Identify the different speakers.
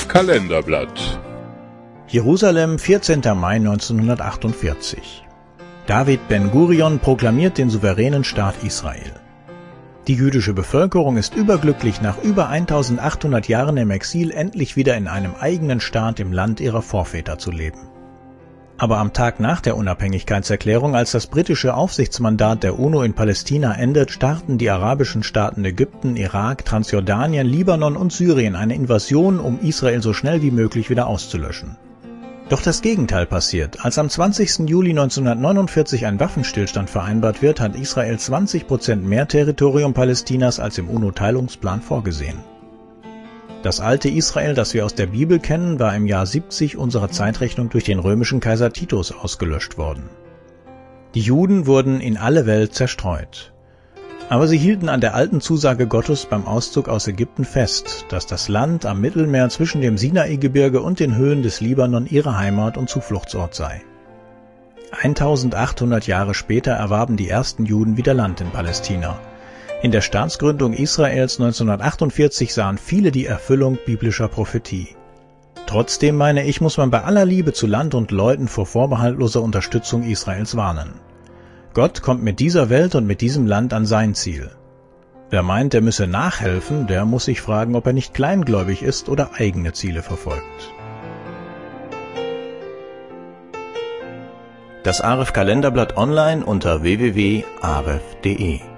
Speaker 1: Kalenderblatt.
Speaker 2: Jerusalem, 14. Mai 1948. David Ben-Gurion proklamiert den souveränen Staat Israel. Die jüdische Bevölkerung ist überglücklich, nach über 1800 Jahren im Exil endlich wieder in einem eigenen Staat im Land ihrer Vorväter zu leben. Aber am Tag nach der Unabhängigkeitserklärung, als das britische Aufsichtsmandat der UNO in Palästina endet, starten die arabischen Staaten Ägypten, Irak, Transjordanien, Libanon und Syrien eine Invasion, um Israel so schnell wie möglich wieder auszulöschen. Doch das Gegenteil passiert. Als am 20. Juli 1949 ein Waffenstillstand vereinbart wird, hat Israel 20% mehr Territorium Palästinas als im UNO-Teilungsplan vorgesehen. Das alte Israel, das wir aus der Bibel kennen, war im Jahr 70 unserer Zeitrechnung durch den römischen Kaiser Titus ausgelöscht worden. Die Juden wurden in alle Welt zerstreut. Aber sie hielten an der alten Zusage Gottes beim Auszug aus Ägypten fest, dass das Land am Mittelmeer zwischen dem Sinai-Gebirge und den Höhen des Libanon ihre Heimat und Zufluchtsort sei. 1800 Jahre später erwarben die ersten Juden wieder Land in Palästina. In der Staatsgründung Israels 1948 sahen viele die Erfüllung biblischer Prophetie. Trotzdem, meine ich, muss man bei aller Liebe zu Land und Leuten vor vorbehaltloser Unterstützung Israels warnen. Gott kommt mit dieser Welt und mit diesem Land an sein Ziel. Wer meint, er müsse nachhelfen, der muss sich fragen, ob er nicht kleingläubig ist oder eigene Ziele verfolgt. Das AREF Kalenderblatt online unter www.aref.de